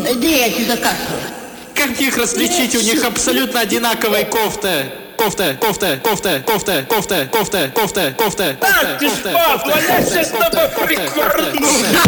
Иди отсюда, кашу. Как их различить? У них абсолютно одинаковые кофты. Кофта. Так, ты спал, я сейчас с тобой прикорну.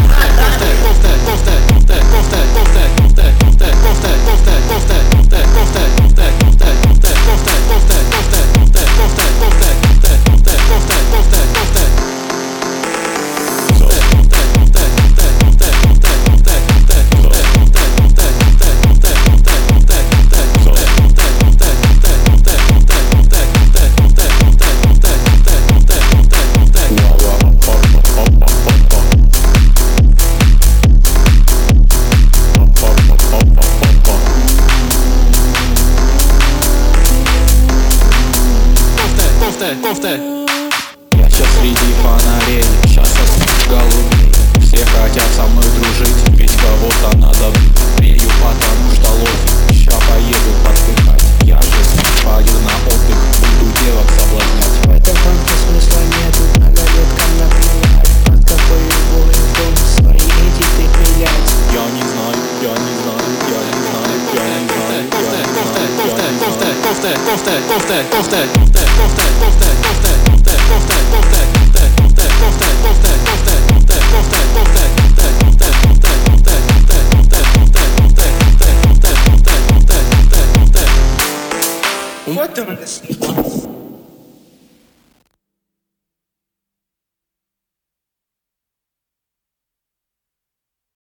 Кофта. Я сейчас среди фонарей, сейчас освещу голубей. Все хотят со мной дружить, ведь кого-то надо прею, потому что лохи. Ща поеду подпихать, я же поеду на отдых, буду девок соблазнять. В этой банке смысла нету, многолеткам наплевать. Под какой любой дом свои эти ты пилять. Я не знаю. Вот он,